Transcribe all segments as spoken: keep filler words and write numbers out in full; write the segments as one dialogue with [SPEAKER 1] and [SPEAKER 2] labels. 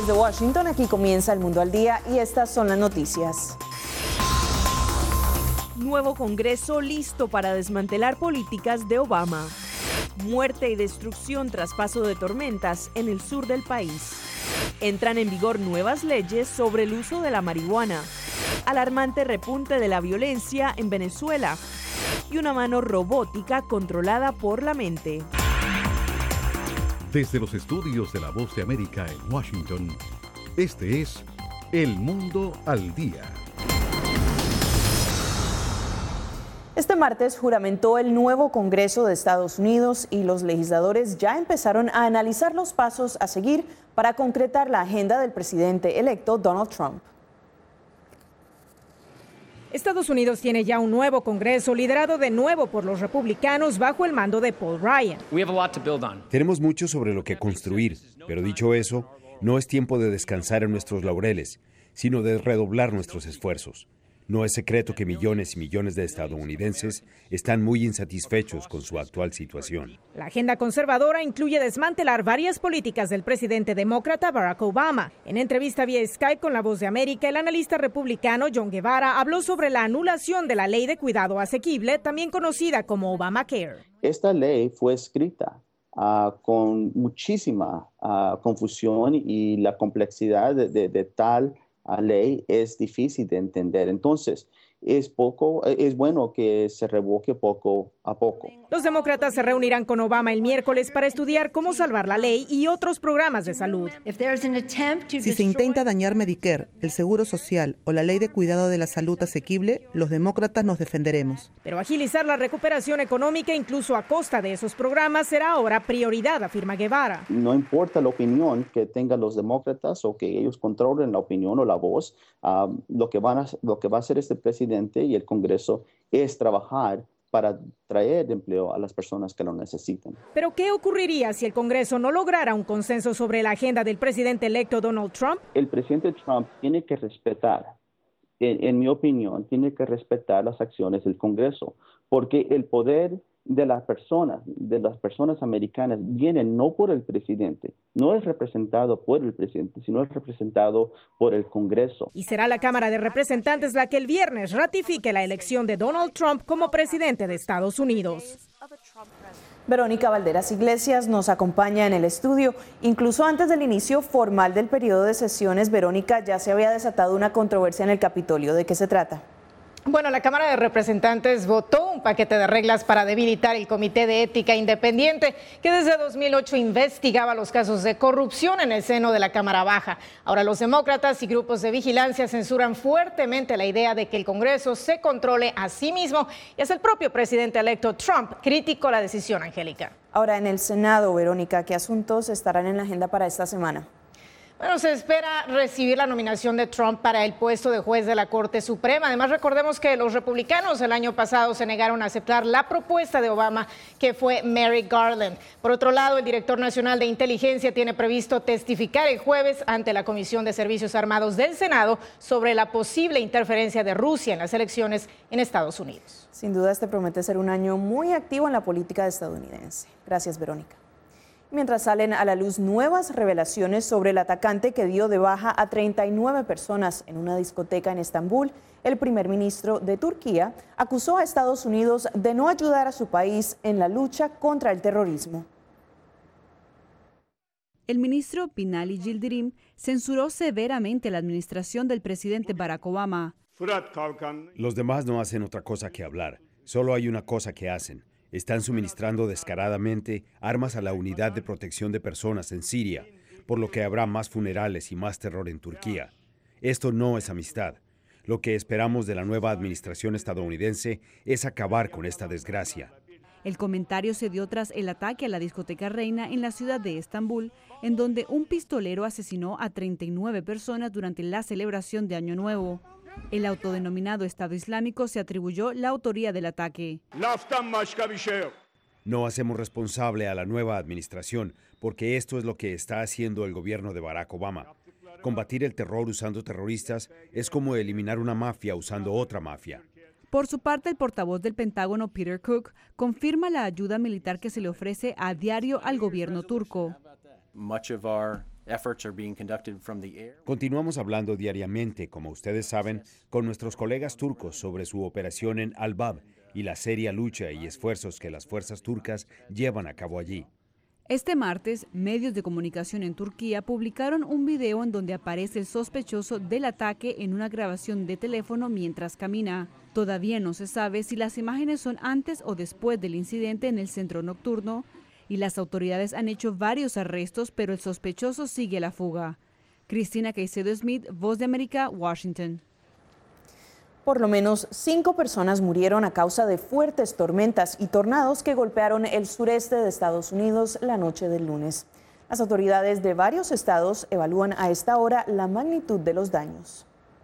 [SPEAKER 1] Desde Washington, aquí comienza El Mundo al Día y estas son las noticias.
[SPEAKER 2] Nuevo Congreso listo para desmantelar políticas de Obama. Muerte y destrucción tras paso de tormentas en el sur del país. Entran en vigor nuevas leyes sobre el uso de la marihuana. Alarmante repunte de la violencia en Venezuela. Y una mano robótica controlada por la mente.
[SPEAKER 3] Desde los estudios de La Voz de América en Washington, este es El Mundo al Día.
[SPEAKER 1] Este martes juramentó el nuevo Congreso de Estados Unidos y los legisladores ya empezaron a analizar los pasos a seguir para concretar la agenda del presidente electo Donald Trump.
[SPEAKER 4] Estados Unidos tiene ya un nuevo Congreso liderado de nuevo por los republicanos bajo el mando de Paul Ryan.
[SPEAKER 5] Tenemos mucho sobre lo que construir, pero dicho eso, no es tiempo de descansar en nuestros laureles, sino de redoblar nuestros esfuerzos. No es secreto que millones y millones de estadounidenses están muy insatisfechos con su actual situación.
[SPEAKER 4] La agenda conservadora incluye desmantelar varias políticas del presidente demócrata Barack Obama. En entrevista vía Skype con La Voz de América, el analista republicano John Guevara habló sobre la anulación de la Ley de Cuidado Asequible, también conocida como Obamacare.
[SPEAKER 6] Esta ley fue escrita uh, con muchísima uh, confusión y la complejidad de, de, de tal La ley es difícil de entender, entonces es poco, es bueno que se revoque poco a poco.
[SPEAKER 4] Los demócratas se reunirán con Obama el miércoles para estudiar cómo salvar la ley y otros programas de salud.
[SPEAKER 7] Si se intenta dañar Medicare, el Seguro Social o la Ley de Cuidado de la Salud Asequible, los demócratas nos defenderemos.
[SPEAKER 4] Pero agilizar la recuperación económica, incluso a costa de esos programas, será ahora prioridad, afirma Guevara.
[SPEAKER 6] No importa la opinión que tengan los demócratas o que ellos controlen la opinión o la voz, uh, lo que van a, lo que va a hacer este presidente y el Congreso es trabajar para traer empleo a las personas que lo necesitan.
[SPEAKER 4] ¿Pero qué ocurriría si el Congreso no lograra un consenso sobre la agenda del presidente electo Donald Trump?
[SPEAKER 6] El presidente Trump tiene que respetar, en, en mi opinión, tiene que respetar las acciones del Congreso, porque el poder de las personas, de las personas americanas, viene no por el presidente, no es representado por el presidente, sino es representado por el Congreso.
[SPEAKER 4] Y será la Cámara de Representantes la que el viernes ratifique la elección de Donald Trump como presidente de Estados Unidos.
[SPEAKER 1] Verónica Valderas Iglesias nos acompaña en el estudio. Incluso antes del inicio formal del periodo de sesiones, Verónica, ya se había desatado una controversia en el Capitolio. ¿De qué se trata?
[SPEAKER 4] Bueno, la Cámara de Representantes votó un paquete de reglas para debilitar el Comité de Ética Independiente, que desde dos mil ocho investigaba los casos de corrupción en el seno de la Cámara Baja. Ahora los demócratas y grupos de vigilancia censuran fuertemente la idea de que el Congreso se controle a sí mismo, y es el propio presidente electo Trump criticó la decisión, Angélica.
[SPEAKER 1] Ahora, en el Senado, Verónica, ¿qué asuntos estarán en la agenda para esta semana?
[SPEAKER 4] Bueno, se espera recibir la nominación de Trump para el puesto de juez de la Corte Suprema. Además, recordemos que los republicanos el año pasado se negaron a aceptar la propuesta de Obama, que fue Merrick Garland. Por otro lado, el director nacional de inteligencia tiene previsto testificar el jueves ante la Comisión de Servicios Armados del Senado sobre la posible interferencia de Rusia en las elecciones en Estados Unidos.
[SPEAKER 1] Sin duda, este promete ser un año muy activo en la política estadounidense. Gracias, Verónica. Mientras salen a la luz nuevas revelaciones sobre el atacante que dio de baja a treinta y nueve personas en una discoteca en Estambul, el primer ministro de Turquía acusó a Estados Unidos de no ayudar a su país en la lucha contra el terrorismo.
[SPEAKER 8] El ministro Binali Yildirim censuró severamente a la administración del presidente Barack Obama.
[SPEAKER 5] Los demás no hacen otra cosa que hablar, solo hay una cosa que hacen. Están suministrando descaradamente armas a la Unidad de Protección de Personas en Siria, por lo que habrá más funerales y más terror en Turquía. Esto no es amistad. Lo que esperamos de la nueva administración estadounidense es acabar con esta desgracia.
[SPEAKER 8] El comentario se dio tras el ataque a la discoteca Reina en la ciudad de Estambul, en donde un pistolero asesinó a treinta y nueve personas durante la celebración de Año Nuevo. El autodenominado Estado Islámico se atribuyó la autoría del ataque.
[SPEAKER 5] No hacemos responsable a la nueva administración, porque esto es lo que está haciendo el gobierno de Barack Obama. Combatir el terror usando terroristas es como eliminar una mafia usando otra mafia.
[SPEAKER 8] Por su parte, el portavoz del Pentágono, Peter Cook, confirma la ayuda militar que se le ofrece a diario al gobierno turco.
[SPEAKER 5] Continuamos hablando diariamente, como ustedes saben, con nuestros colegas turcos sobre su operación en Al-Bab y la seria lucha y esfuerzos que las fuerzas turcas llevan a cabo allí.
[SPEAKER 8] Este martes, medios de comunicación en Turquía publicaron un video en donde aparece el sospechoso del ataque en una grabación de teléfono mientras camina. Todavía no se sabe si las imágenes son antes o después del incidente en el centro nocturno, y las autoridades han hecho varios arrestos, pero el sospechoso sigue a la fuga. Cristina Caicedo Smith, Voz de América, Washington.
[SPEAKER 1] Por lo menos cinco personas murieron a causa de fuertes tormentas y tornados que golpearon el sureste de Estados Unidos la noche del lunes. Las autoridades de varios estados evalúan a esta hora la magnitud de los daños.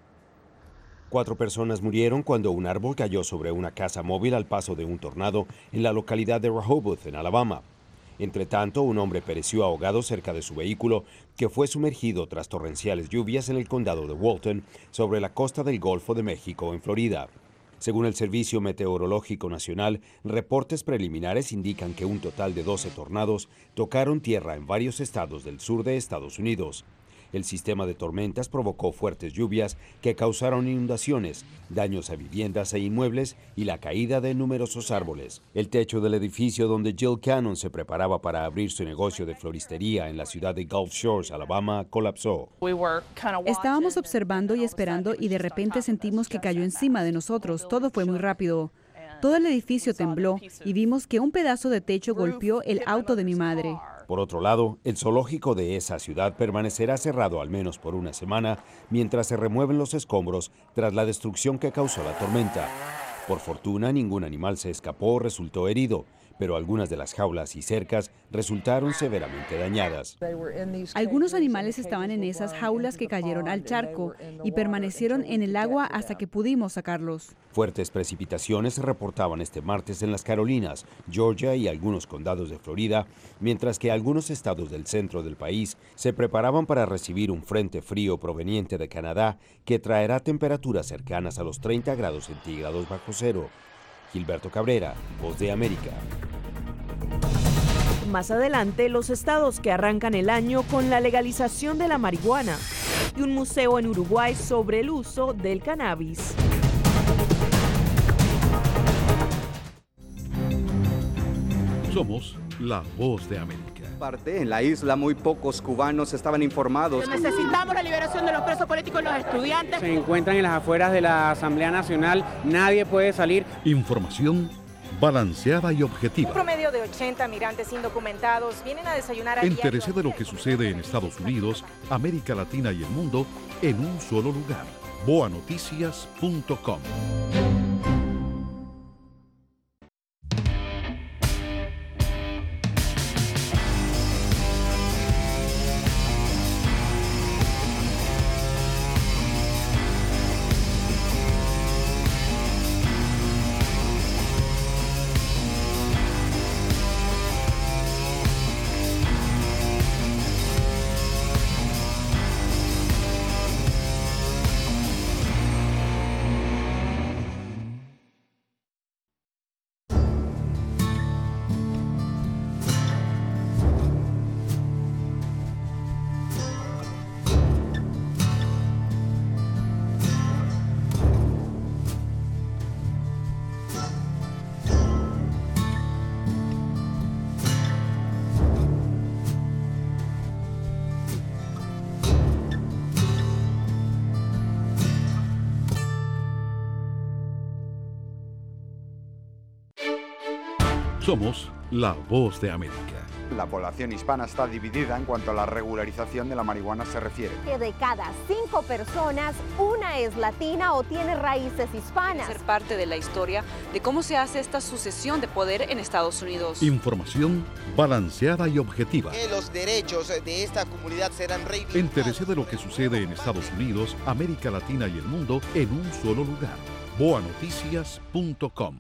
[SPEAKER 5] Cuatro personas murieron cuando un árbol cayó sobre una casa móvil al paso de un tornado en la localidad de Rehoboth, en Alabama. Entre tanto, un hombre pereció ahogado cerca de su vehículo, que fue sumergido tras torrenciales lluvias en el condado de Walton, sobre la costa del Golfo de México, en Florida. Según el Servicio Meteorológico Nacional, reportes preliminares indican que un total de doce tornados tocaron tierra en varios estados del sur de Estados Unidos. El sistema de tormentas provocó fuertes lluvias que causaron inundaciones, daños a viviendas e inmuebles y la caída de numerosos árboles. El techo del edificio donde Jill Cannon se preparaba para abrir su negocio de floristería en la ciudad de Gulf Shores, Alabama, colapsó.
[SPEAKER 8] Estábamos observando y esperando y de repente sentimos que cayó encima de nosotros. Todo fue muy rápido. Todo el edificio tembló y vimos que un pedazo de techo golpeó el auto de mi madre.
[SPEAKER 5] Por otro lado, el zoológico de esa ciudad permanecerá cerrado al menos por una semana mientras se remueven los escombros tras la destrucción que causó la tormenta. Por fortuna, ningún animal se escapó o resultó herido, pero algunas de las jaulas y cercas resultaron severamente dañadas.
[SPEAKER 8] Algunos animales estaban en esas jaulas que cayeron al charco y permanecieron en el agua hasta que pudimos sacarlos.
[SPEAKER 5] Fuertes precipitaciones se reportaban este martes en las Carolinas, Georgia y algunos condados de Florida, mientras que algunos estados del centro del país se preparaban para recibir un frente frío proveniente de Canadá que traerá temperaturas cercanas a los treinta grados centígrados bajo cero. Gilberto Cabrera, Voz de América.
[SPEAKER 2] Más adelante, los estados que arrancan el año con la legalización de la marihuana y un museo en Uruguay sobre el uso del cannabis.
[SPEAKER 3] Somos la Voz de América.
[SPEAKER 9] Parte en la isla muy pocos cubanos estaban informados.
[SPEAKER 10] Necesitamos la liberación de los presos políticos y los estudiantes.
[SPEAKER 11] Se encuentran en las afueras de la Asamblea Nacional, nadie puede salir.
[SPEAKER 3] Información balanceada y objetiva.
[SPEAKER 4] Un promedio de ochenta migrantes indocumentados vienen a desayunar a
[SPEAKER 3] Entérese de lo que sucede en Estados Unidos, América Latina y el mundo en un solo lugar. boa noticias punto com. Somos la Voz de América.
[SPEAKER 12] La población hispana está dividida en cuanto a la regularización de la marihuana se refiere.
[SPEAKER 13] Que de cada cinco personas, una es latina o tiene raíces hispanas.
[SPEAKER 14] Ser parte de la historia de cómo se hace esta sucesión de poder en Estados Unidos.
[SPEAKER 3] Información balanceada y objetiva.
[SPEAKER 15] Que los derechos de esta comunidad serán reivindicados.
[SPEAKER 3] Entérese de lo que sucede en Estados Unidos, América Latina y el mundo en un solo lugar. boa noticias punto com.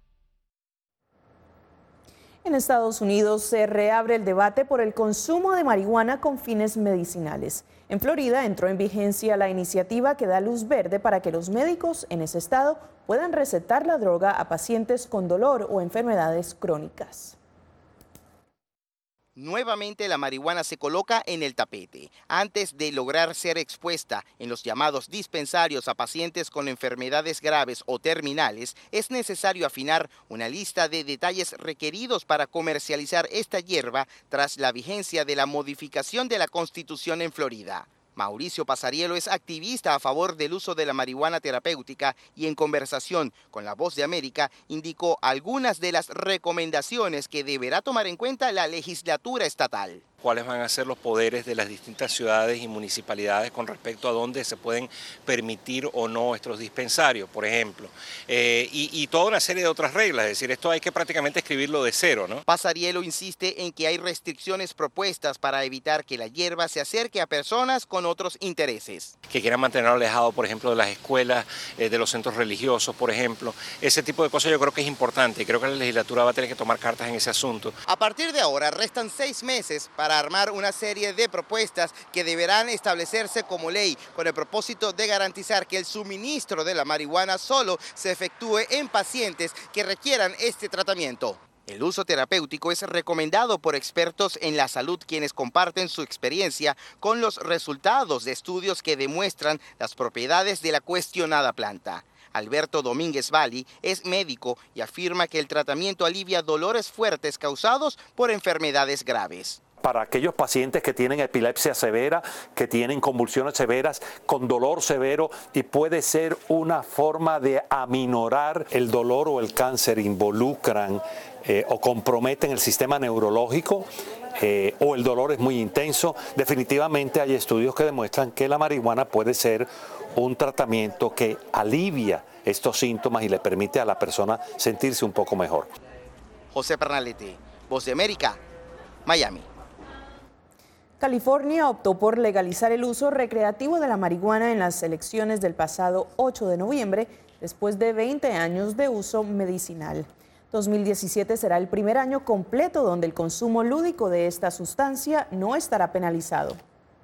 [SPEAKER 1] En Estados Unidos se reabre el debate por el consumo de marihuana con fines medicinales. En Florida entró en vigencia la iniciativa que da luz verde para que los médicos en ese estado puedan recetar la droga a pacientes con dolor o enfermedades crónicas.
[SPEAKER 15] Nuevamente la marihuana se coloca en el tapete. Antes de lograr ser expuesta en los llamados dispensarios a pacientes con enfermedades graves o terminales, es necesario afinar una lista de detalles requeridos para comercializar esta hierba tras la vigencia de la modificación de la Constitución en Florida. Mauricio Pasarielo es activista a favor del uso de la marihuana terapéutica y en conversación con La Voz de América indicó algunas de las recomendaciones que deberá tomar en cuenta la legislatura estatal.
[SPEAKER 16] Cuáles van a ser los poderes de las distintas ciudades y municipalidades con respecto a dónde se pueden permitir o no estos dispensarios, por ejemplo, eh, y, y toda una serie de otras reglas, es decir, esto hay que prácticamente escribirlo de cero, ¿no?
[SPEAKER 15] Pasarielo insiste en que hay restricciones propuestas para evitar que la hierba se acerque a personas con otros intereses.
[SPEAKER 16] Que quieran mantenerlo alejado, por ejemplo, de las escuelas, eh, de los centros religiosos, por ejemplo, ese tipo de cosas yo creo que es importante y creo que la legislatura va a tener que tomar cartas en ese asunto.
[SPEAKER 15] A partir de ahora restan seis meses para armar una serie de propuestas que deberán establecerse como ley con el propósito de garantizar que el suministro de la marihuana solo se efectúe en pacientes que requieran este tratamiento. El uso terapéutico es recomendado por expertos en la salud quienes comparten su experiencia con los resultados de estudios que demuestran las propiedades de la cuestionada planta. Alberto Domínguez Valli es médico y afirma que el tratamiento alivia dolores fuertes causados por enfermedades graves.
[SPEAKER 17] Para aquellos pacientes que tienen epilepsia severa, que tienen convulsiones severas, con dolor severo, y puede ser una forma de aminorar el dolor o el cáncer, involucran eh, o comprometen el sistema neurológico, eh, o el dolor es muy intenso. Definitivamente hay estudios que demuestran que la marihuana puede ser un tratamiento que alivia estos síntomas y le permite a la persona sentirse un poco mejor.
[SPEAKER 15] José Pernalete, Voz de América, Miami.
[SPEAKER 1] California optó por legalizar el uso recreativo de la marihuana en las elecciones del pasado ocho de noviembre, después de veinte años de uso medicinal. dos mil diecisiete será el primer año completo donde el consumo lúdico de esta sustancia no estará penalizado.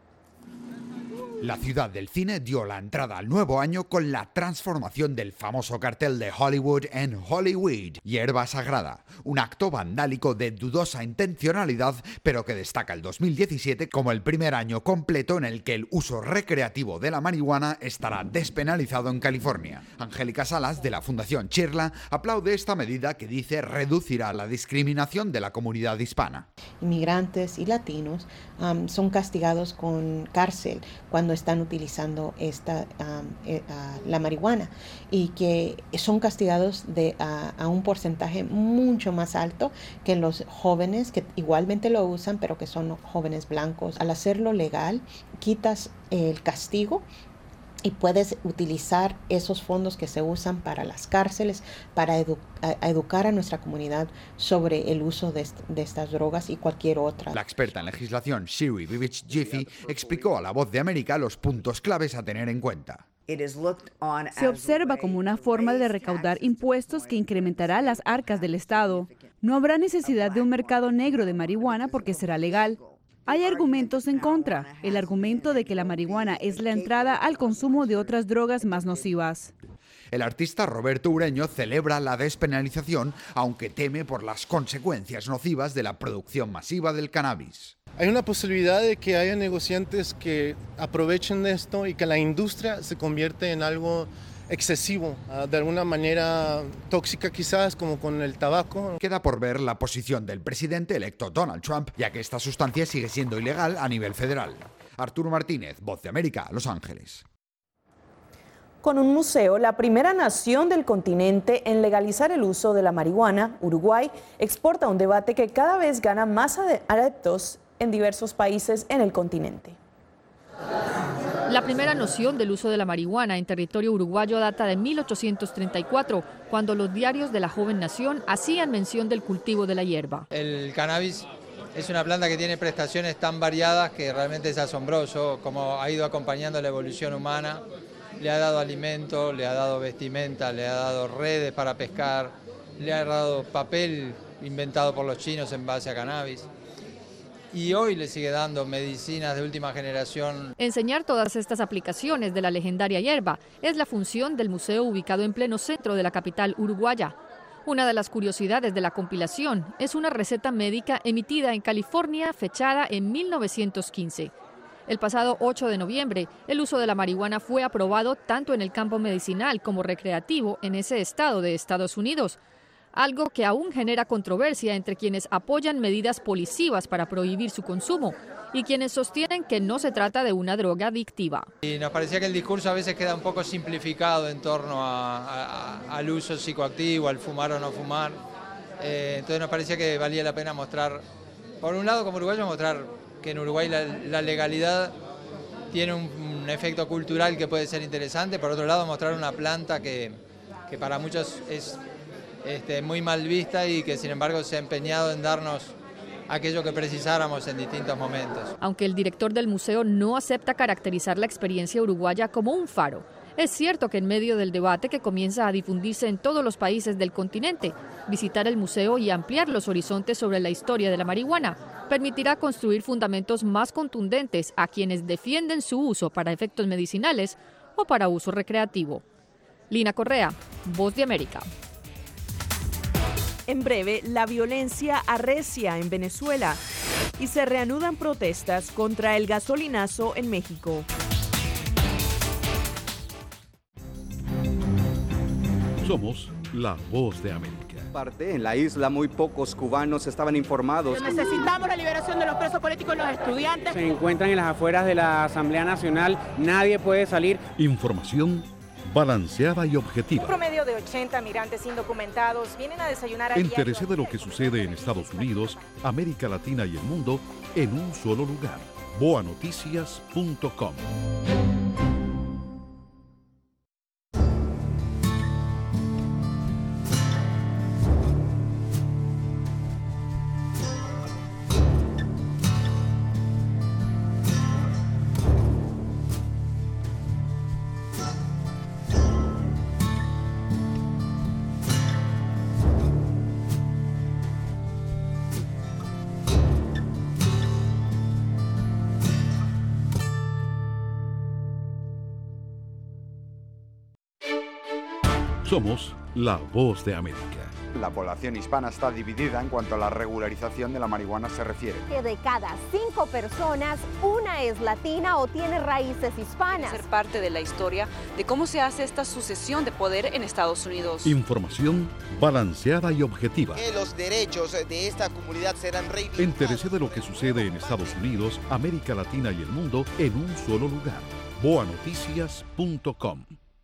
[SPEAKER 18] La ciudad del cine dio la entrada al nuevo año con la transformación del famoso cartel de Hollywood en Hollyweed, hierba sagrada, un acto vandálico de dudosa intencionalidad, pero que destaca el dos mil diecisiete como el primer año completo en el que el uso recreativo de la marihuana estará despenalizado en California. Angélica Salas, de la Fundación Chirla, aplaude esta medida que dice reducirá la discriminación de la comunidad hispana.
[SPEAKER 19] Inmigrantes y latinos um, son castigados con cárcel cuando están utilizando esta um, eh, uh, la marihuana, y que son castigados de, uh, a un porcentaje mucho más alto que los jóvenes que igualmente lo usan, pero que son jóvenes blancos. Al hacerlo legal, quitas el castigo y puedes utilizar esos fondos que se usan para las cárceles, para edu a educar a nuestra comunidad sobre el uso de, est de estas drogas y cualquier otra.
[SPEAKER 18] La experta en legislación Shiri Vivich Jiffy explicó a La Voz de América los puntos claves a tener en cuenta.
[SPEAKER 8] Se observa como una forma de recaudar impuestos que incrementará las arcas del Estado. No habrá necesidad de un mercado negro de marihuana porque será legal. Hay argumentos en contra, el argumento de que la marihuana es la entrada al consumo de otras drogas más nocivas.
[SPEAKER 18] El artista Roberto Ureño celebra la despenalización, aunque teme por las consecuencias nocivas de la producción masiva del cannabis.
[SPEAKER 20] Hay una posibilidad de que haya negociantes que aprovechen esto y que la industria se convierta en algo excesivo, de alguna manera tóxica quizás, como con el tabaco.
[SPEAKER 18] Queda por ver la posición del presidente electo Donald Trump, ya que esta sustancia sigue siendo ilegal a nivel federal. Arturo Martínez, Voz de América, Los Ángeles.
[SPEAKER 1] Con un museo, la primera nación del continente en legalizar el uso de la marihuana, Uruguay, exporta un debate que cada vez gana más adeptos en diversos países en el continente.
[SPEAKER 21] La primera noción del uso de la marihuana en territorio uruguayo data de mil ochocientos treinta y cuatro, cuando los diarios de la joven nación hacían mención del cultivo de la hierba.
[SPEAKER 22] El cannabis es una planta que tiene prestaciones tan variadas que realmente es asombroso cómo ha ido acompañando la evolución humana. Le ha dado alimento, le ha dado vestimenta, le ha dado redes para pescar, le ha dado papel inventado por los chinos en base a cannabis. Y hoy le sigue dando medicinas de última generación.
[SPEAKER 21] Enseñar todas estas aplicaciones de la legendaria hierba es la función del museo ubicado en pleno centro de la capital uruguaya. Una de las curiosidades de la compilación es una receta médica emitida en California fechada en mil novecientos quince. El pasado ocho de noviembre, el uso de la marihuana fue aprobado tanto en el campo medicinal como recreativo en ese estado de Estados Unidos, algo que aún genera controversia entre quienes apoyan medidas policivas para prohibir su consumo y quienes sostienen que no se trata de una droga adictiva.
[SPEAKER 22] Y nos parecía que el discurso a veces queda un poco simplificado en torno a, a, al uso psicoactivo, al fumar o no fumar. Eh, entonces nos parecía que valía la pena mostrar, por un lado como uruguayo, mostrar que en Uruguay la, la legalidad tiene un, un efecto cultural que puede ser interesante, por otro lado mostrar una planta que, que para muchos es este, muy mal vista y que sin embargo se ha empeñado en darnos aquello que precisáramos en distintos momentos.
[SPEAKER 21] Aunque el director del museo no acepta caracterizar la experiencia uruguaya como un faro, es cierto que en medio del debate que comienza a difundirse en todos los países del continente, visitar el museo y ampliar los horizontes sobre la historia de la marihuana permitirá construir fundamentos más contundentes a quienes defienden su uso para efectos medicinales o para uso recreativo. Lina Correa, Voz de América.
[SPEAKER 2] En breve, la violencia arrecia en Venezuela y se reanudan protestas contra el gasolinazo en México.
[SPEAKER 3] Somos la Voz de América.
[SPEAKER 9] Parte en la isla muy pocos cubanos estaban informados.
[SPEAKER 10] Necesitamos la liberación de los presos políticos y los estudiantes.
[SPEAKER 11] Se encuentran en las afueras de la Asamblea Nacional, nadie puede salir.
[SPEAKER 3] Información balanceada y objetiva.
[SPEAKER 4] Un promedio de ochenta migrantes indocumentados vienen a desayunar a
[SPEAKER 3] Entérese de lo que sucede en Estados Unidos, América Latina y el mundo en un solo lugar. boa noticias punto com. Somos la Voz de América.
[SPEAKER 12] La población hispana está dividida en cuanto a la regularización de la marihuana se refiere.
[SPEAKER 13] Que de cada cinco personas, una es latina o tiene raíces hispanas.
[SPEAKER 14] Ser parte de la historia de cómo se hace esta sucesión de poder en Estados Unidos.
[SPEAKER 3] Información balanceada y objetiva.
[SPEAKER 15] Que los derechos de esta comunidad serán reivindicados.
[SPEAKER 3] Entérese de lo que sucede en Estados Unidos, América Latina y el mundo en un solo lugar. boa noticias punto com.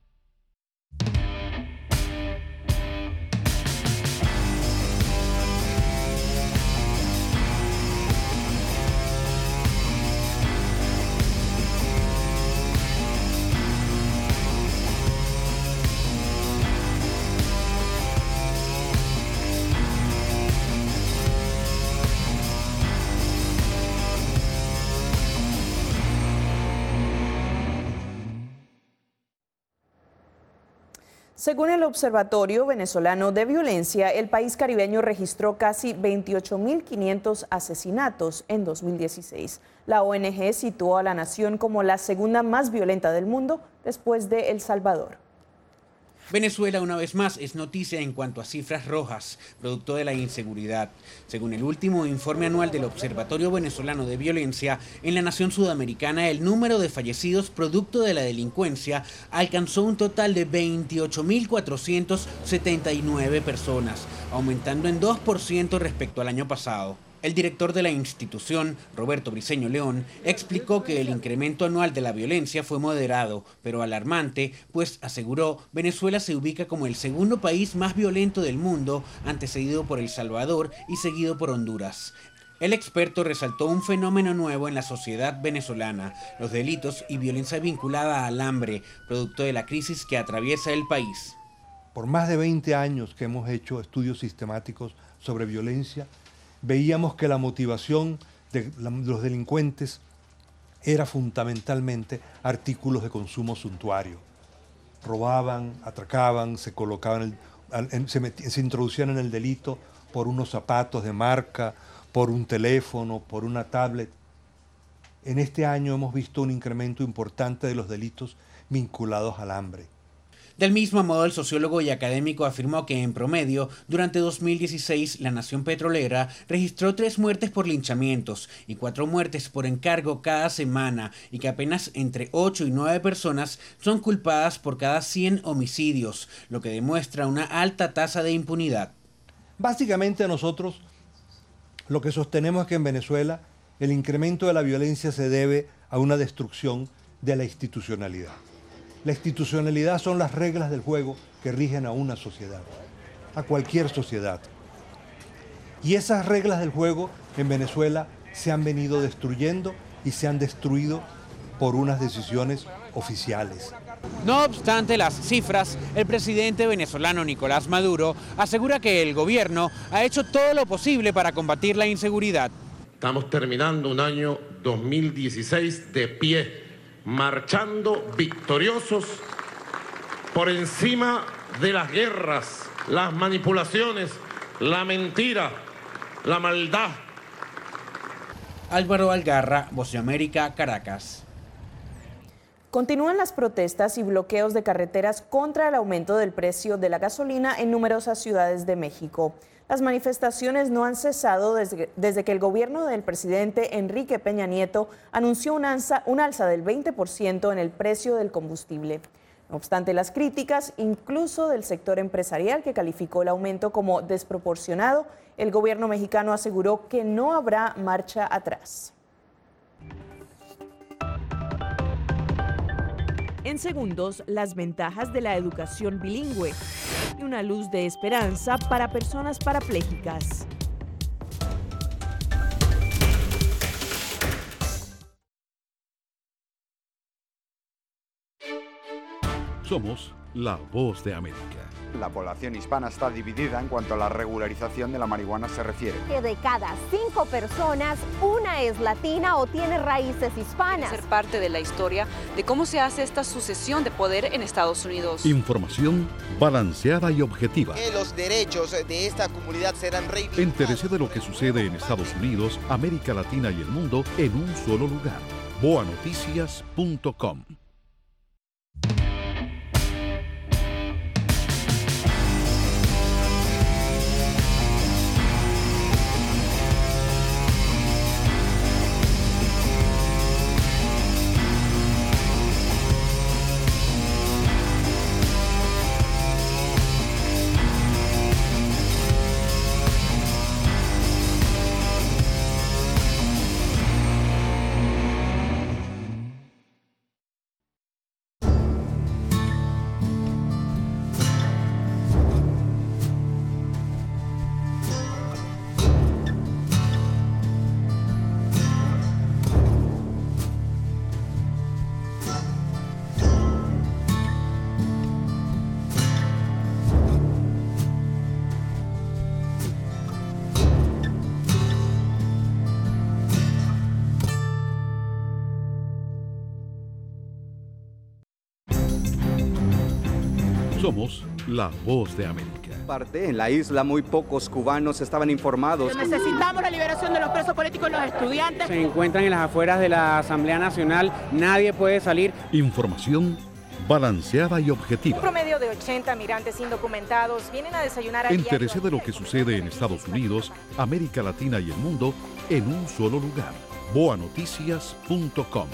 [SPEAKER 1] Según el Observatorio Venezolano de Violencia, el país caribeño registró casi veintiocho mil quinientos asesinatos en dos mil dieciséis. La O N G situó a la nación como la segunda más violenta del mundo después de El Salvador.
[SPEAKER 6] Venezuela una vez más es noticia en cuanto a cifras rojas, producto de la inseguridad. Según el último informe anual del Observatorio Venezolano de Violencia, en la nación sudamericana el número de fallecidos producto de la delincuencia alcanzó un total de veintiocho mil cuatrocientas setenta y nueve personas, aumentando en dos por ciento respecto al año pasado. El director de la institución, Roberto Briceño León, explicó que el incremento anual de la violencia fue moderado, pero alarmante, pues aseguró Venezuela se ubica como el segundo país más violento del mundo, antecedido por El Salvador y seguido por Honduras. El experto resaltó un fenómeno nuevo en la sociedad venezolana, los delitos y violencia vinculada al hambre, producto de la crisis que atraviesa el país.
[SPEAKER 7] Por más de veinte años que hemos hecho estudios sistemáticos sobre violencia, veíamos que la motivación de los delincuentes era fundamentalmente artículos de consumo suntuario. Robaban, atracaban, se colocaban, el, se, met, se introducían en el delito por unos zapatos de marca, por un teléfono, por una tablet. En este año hemos visto un incremento importante de los delitos vinculados al hambre.
[SPEAKER 6] Del mismo modo, el sociólogo y académico afirmó que en promedio, durante dos mil dieciséis, la nación petrolera registró tres muertes por linchamientos y cuatro muertes por encargo cada semana, y que apenas entre ocho y nueve personas son culpadas por cada cien homicidios, lo que demuestra una alta tasa de impunidad.
[SPEAKER 7] Básicamente nosotros lo que sostenemos es que en Venezuela el incremento de la violencia se debe a una destrucción de la institucionalidad. La institucionalidad son las reglas del juego que rigen a una sociedad, a cualquier sociedad. Y esas reglas del juego en Venezuela se han venido destruyendo y se han destruido por unas decisiones oficiales.
[SPEAKER 6] No obstante las cifras, el presidente venezolano Nicolás Maduro asegura que el gobierno ha hecho todo lo posible para combatir la inseguridad.
[SPEAKER 5] Estamos terminando un año dos mil dieciséis de pie, marchando victoriosos por encima de las guerras, las manipulaciones, la mentira, la maldad.
[SPEAKER 6] Álvaro Algarra, Voz de América, Caracas.
[SPEAKER 1] Continúan las protestas y bloqueos de carreteras contra el aumento del precio de la gasolina en numerosas ciudades de México. Las manifestaciones no han cesado desde, desde que el gobierno del presidente Enrique Peña Nieto anunció un alza, un alza del veinte por ciento en el precio del combustible. No obstante las críticas, incluso del sector empresarial que calificó el aumento como desproporcionado, el gobierno mexicano aseguró que no habrá marcha atrás.
[SPEAKER 2] En segundos, las ventajas de la educación bilingüe y una luz de esperanza para personas parapléjicas.
[SPEAKER 3] Somos la Voz de América.
[SPEAKER 12] La población hispana está dividida en cuanto a la regularización de la marihuana se refiere.
[SPEAKER 13] Que de cada cinco personas, una es latina o tiene raíces hispanas.
[SPEAKER 14] Ser parte de la historia de cómo se hace esta sucesión de poder en Estados Unidos.
[SPEAKER 3] Información balanceada y objetiva.
[SPEAKER 15] Que los derechos de esta comunidad serán reivindicados.
[SPEAKER 3] Entérese de lo que sucede en Estados Unidos, América Latina y el mundo en un solo lugar. boa noticias punto com. Somos la Voz de América.
[SPEAKER 9] Parte en la isla muy pocos cubanos estaban informados.
[SPEAKER 10] Necesitamos la liberación de los presos políticos y los estudiantes.
[SPEAKER 11] Se encuentran en las afueras de la Asamblea Nacional, nadie puede salir.
[SPEAKER 3] Información balanceada y objetiva.
[SPEAKER 4] Un promedio de ochenta migrantes indocumentados vienen a desayunar a
[SPEAKER 3] Entérese de lo que sucede en Estados Unidos, América Latina y el mundo en un solo lugar. boa noticias punto com.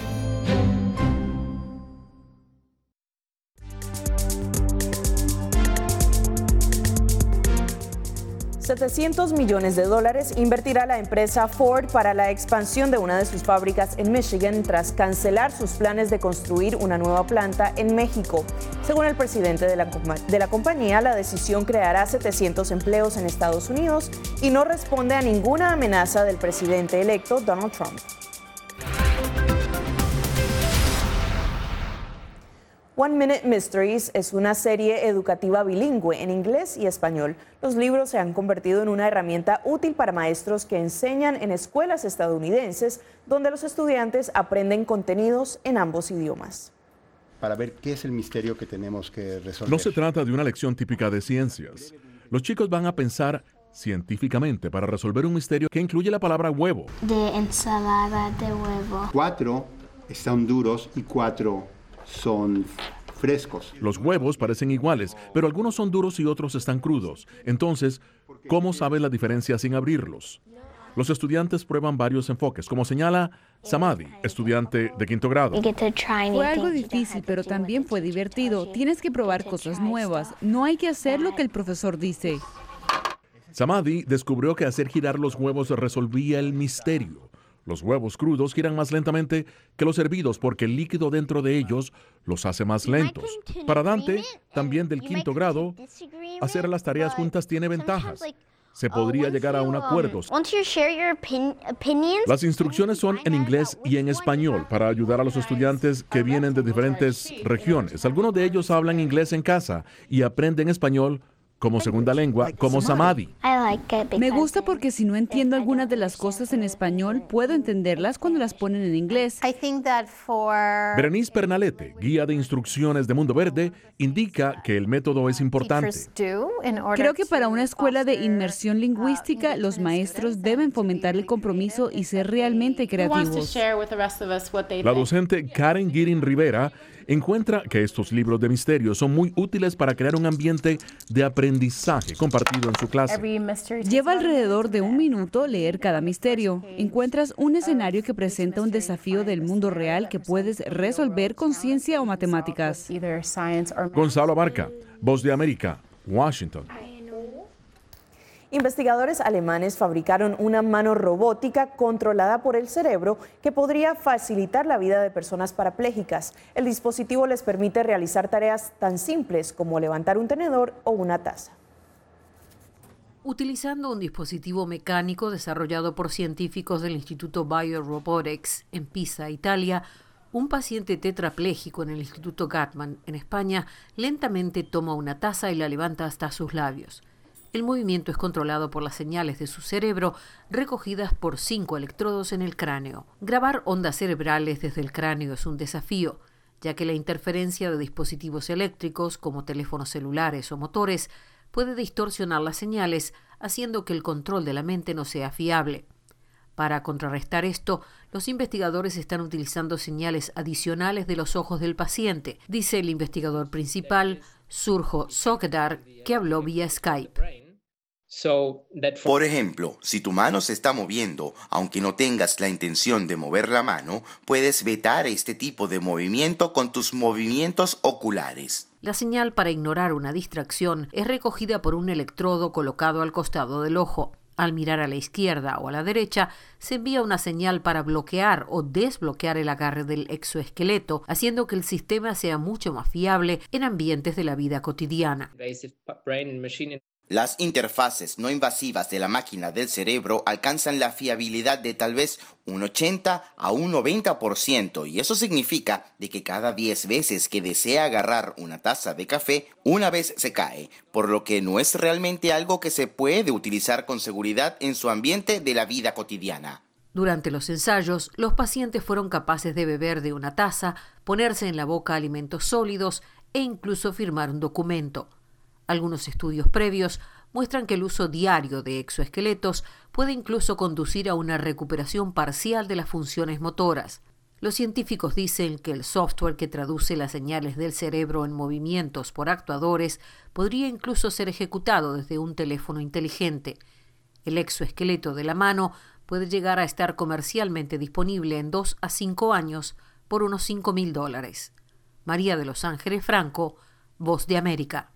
[SPEAKER 1] setecientos millones de dólares invertirá la empresa Ford para la expansión de una de sus fábricas en Michigan tras cancelar sus planes de construir una nueva planta en México. Según el presidente de la, de la compañía, la decisión creará setecientos empleos en Estados Unidos y no responde a ninguna amenaza del presidente electo Donald Trump. One Minute Mysteries es una serie educativa bilingüe en inglés y español. Los libros se han convertido en una herramienta útil para maestros que enseñan en escuelas estadounidenses, donde los estudiantes aprenden contenidos en ambos idiomas.
[SPEAKER 16] Para ver qué es el misterio que tenemos que resolver.
[SPEAKER 23] No se trata de una lección típica de ciencias. Los chicos van a pensar científicamente para resolver un misterio que incluye la palabra huevo.
[SPEAKER 24] De ensalada de huevo.
[SPEAKER 16] Cuatro están duros y cuatro son frescos.
[SPEAKER 23] Los huevos parecen iguales, pero algunos son duros y otros están crudos. Entonces, ¿cómo sabes la diferencia sin abrirlos? Los estudiantes prueban varios enfoques, como señala Samadhi, estudiante de quinto grado.
[SPEAKER 8] Fue algo difícil, pero también fue divertido. Tienes que probar cosas nuevas. No hay que hacer lo que el profesor dice.
[SPEAKER 23] Samadhi descubrió que hacer girar los huevos resolvía el misterio. Los huevos crudos giran más lentamente que los hervidos porque el líquido dentro de ellos los hace más lentos. Para Dante, también del quinto grado, hacer las tareas juntas tiene ventajas. Se podría llegar a un acuerdo. Las instrucciones son en inglés y en español para ayudar a los estudiantes que vienen de diferentes regiones. Algunos de ellos hablan inglés en casa y aprenden español como segunda lengua, como Samadhi.
[SPEAKER 8] Me gusta porque si no entiendo algunas de las cosas en español, puedo entenderlas cuando las ponen en inglés.
[SPEAKER 23] Berenice Pernalete, guía de instrucciones de Mundo Verde, indica que el método es importante.
[SPEAKER 8] Creo que para una escuela de inmersión lingüística, los maestros deben fomentar el compromiso y ser realmente creativos.
[SPEAKER 23] La docente Karen Girin Rivera encuentra que estos libros de misterio son muy útiles para crear un ambiente de aprendizaje compartido en su clase.
[SPEAKER 8] Lleva alrededor de un minuto leer cada misterio. Encuentras un escenario que presenta un desafío del mundo real que puedes resolver con ciencia o matemáticas.
[SPEAKER 23] Gonzalo Abarca, Voz de América, Washington.
[SPEAKER 1] Investigadores alemanes fabricaron una mano robótica controlada por el cerebro que podría facilitar la vida de personas parapléjicas. El dispositivo les permite realizar tareas tan simples como levantar un tenedor o una taza.
[SPEAKER 17] Utilizando un dispositivo mecánico desarrollado por científicos del Instituto Biorobotics en Pisa, Italia, un paciente tetrapléjico en el Instituto Gatman, en España, lentamente toma una taza y la levanta hasta sus labios. El movimiento es controlado por las señales de su cerebro recogidas por cinco electrodos en el cráneo. Grabar ondas cerebrales desde el cráneo es un desafío, ya que la interferencia de dispositivos eléctricos como teléfonos celulares o motores puede distorsionar las señales, haciendo que el control de la mente no sea fiable. Para contrarrestar esto, los investigadores están utilizando señales adicionales de los ojos del paciente, dice el investigador principal, Surjo Sokedar, que habló vía Skype.
[SPEAKER 19] Por ejemplo, si tu mano se está moviendo, aunque no tengas la intención de mover la mano, puedes vetar este tipo de movimiento con tus movimientos oculares.
[SPEAKER 17] La señal para ignorar una distracción es recogida por un electrodo colocado al costado del ojo. Al mirar a la izquierda o a la derecha, se envía una señal para bloquear o desbloquear el agarre del exoesqueleto, haciendo que el sistema sea mucho más fiable en ambientes de la vida cotidiana.
[SPEAKER 19] Las interfaces no invasivas de la máquina del cerebro alcanzan la fiabilidad de tal vez un ochenta a un noventa por ciento, y eso significa de que cada diez veces que desea agarrar una taza de café, una vez se cae, por lo que no es realmente algo que se puede utilizar con seguridad en su ambiente de la vida cotidiana.
[SPEAKER 17] Durante los ensayos, los pacientes fueron capaces de beber de una taza, ponerse en la boca alimentos sólidos e incluso firmar un documento. Algunos estudios previos muestran que el uso diario de exoesqueletos puede incluso conducir a una recuperación parcial de las funciones motoras. Los científicos dicen que el software que traduce las señales del cerebro en movimientos por actuadores podría incluso ser ejecutado desde un teléfono inteligente. El exoesqueleto de la mano puede llegar a estar comercialmente disponible en dos a cinco años por unos cinco mil dólares. María de los Ángeles Franco, Voz de América.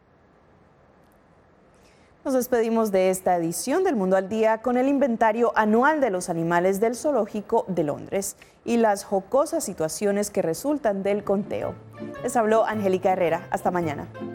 [SPEAKER 1] Nos despedimos de esta edición del Mundo al Día con el inventario anual de los animales del Zoológico de Londres y las jocosas situaciones que resultan del conteo. Les habló Angélica Herrera. Hasta mañana.